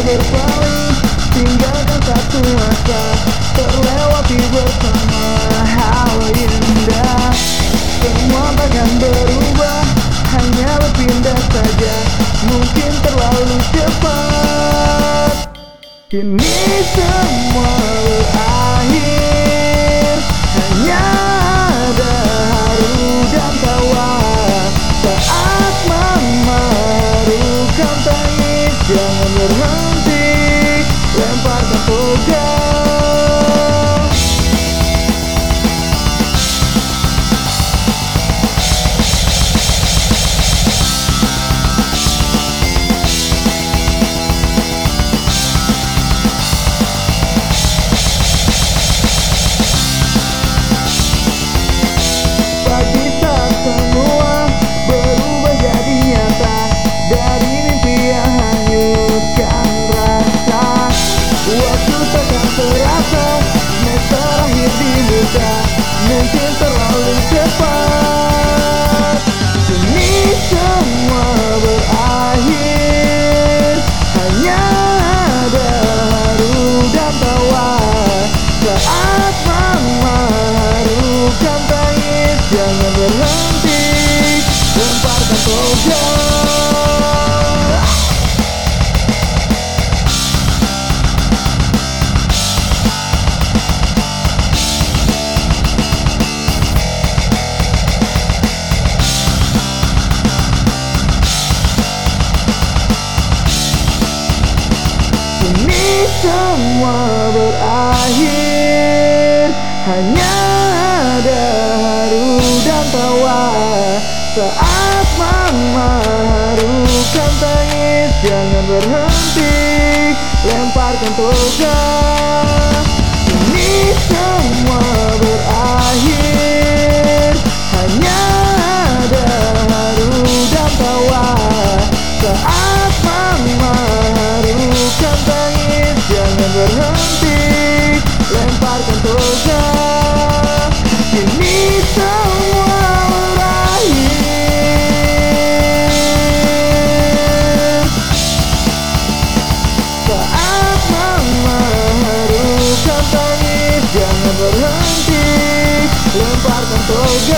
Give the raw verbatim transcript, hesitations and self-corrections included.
berpaling, tinggalkan satu asa terlewati bersama hal indah. Semua takkan berubah, hanya berpindah saja, mungkin terlalu cepat. Kini semua berakhir, hanya ada haru dan tawa saat memarukan tangis. Jangan berhenti, lemparkan toga. Mungkin terlalu cepat. Kini semua berakhir, hanya ada haru dan tawa saat memarukan tangis. Jangan berhenti, lemparkan toga. Semua berakhir, hanya ada haru dan tawa saat memarukan tangis. Jangan berhenti, lemparkan toga. Ini semua berakhir, hanya ada haru dan tawa saat memarukan tangis. Jangan berhenti, lemparkan toga. Kini semua berakhir saat memarukan tangis. Jangan berhenti, lemparkan toga.